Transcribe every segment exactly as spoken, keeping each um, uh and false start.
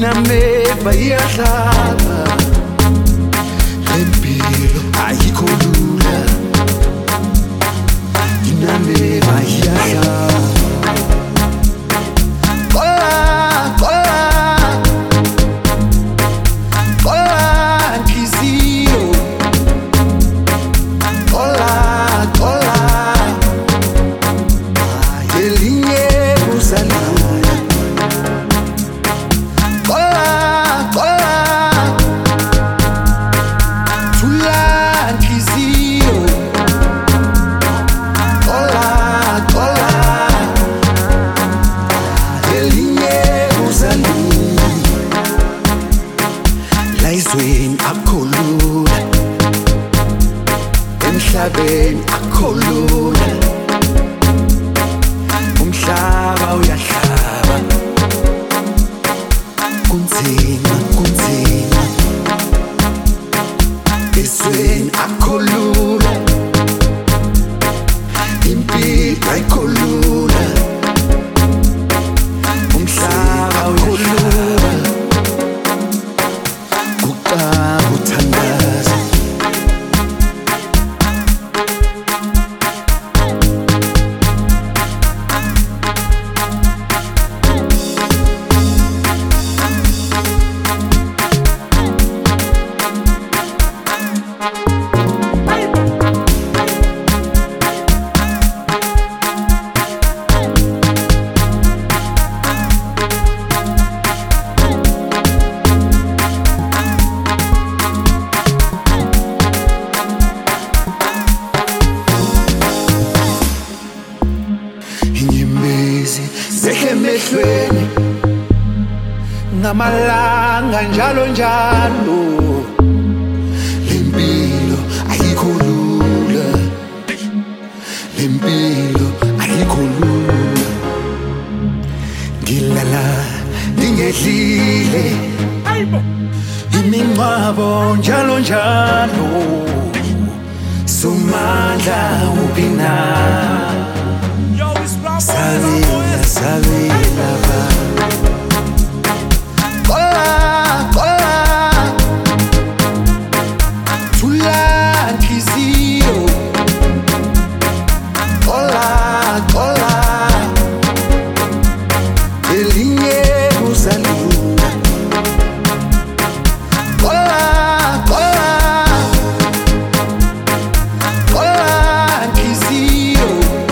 inameva iyadlala lempilo ayikho lula inameva iyadlala Laizweni akholula emhlabeni akholula umhlaba uyahlaba kunzima kunzima ezweni akholula impilo ayikholula umhlaba uyahlaba uthandaza zehemehlweni ngamalanga njalo njalo lempilo ayikho lula lempilo ayikho lula ngilala ngingedlile imingcwabo njalo njalo somandla upina Sabila, sabila, ba. Kola, kola, tula nhliziyo. Kola, kola, elinye uzalula. Kola, kola, kola nhliziyo.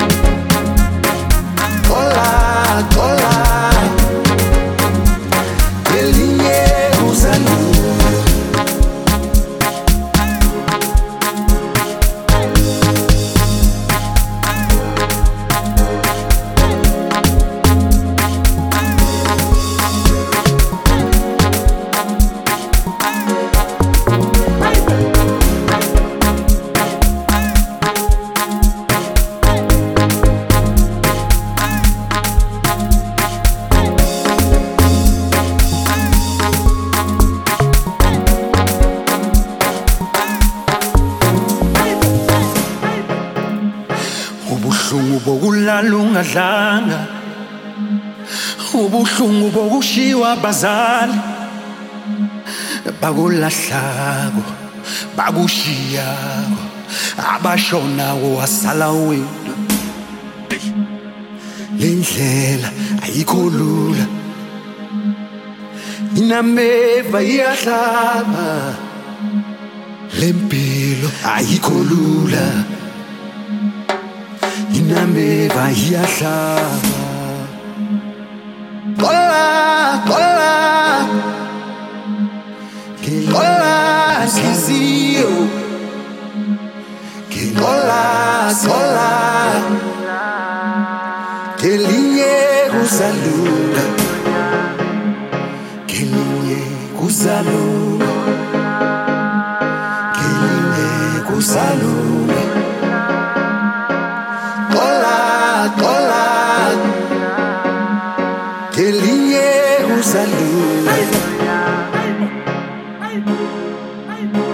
Ubuhlungu bokulala ungadlanga ubuhlungu bokushiwa abazali bakulahlako bakushiyako abashonawo wasala wena lendlela ayikho lula inameva iyadlala lempilo ayikho lula inameva iyadlala kola kola kola nhliziyo kola kola kelinye kuzalula kelinye kuzalula kelinye kuzalula kola kola kelinye kuzalula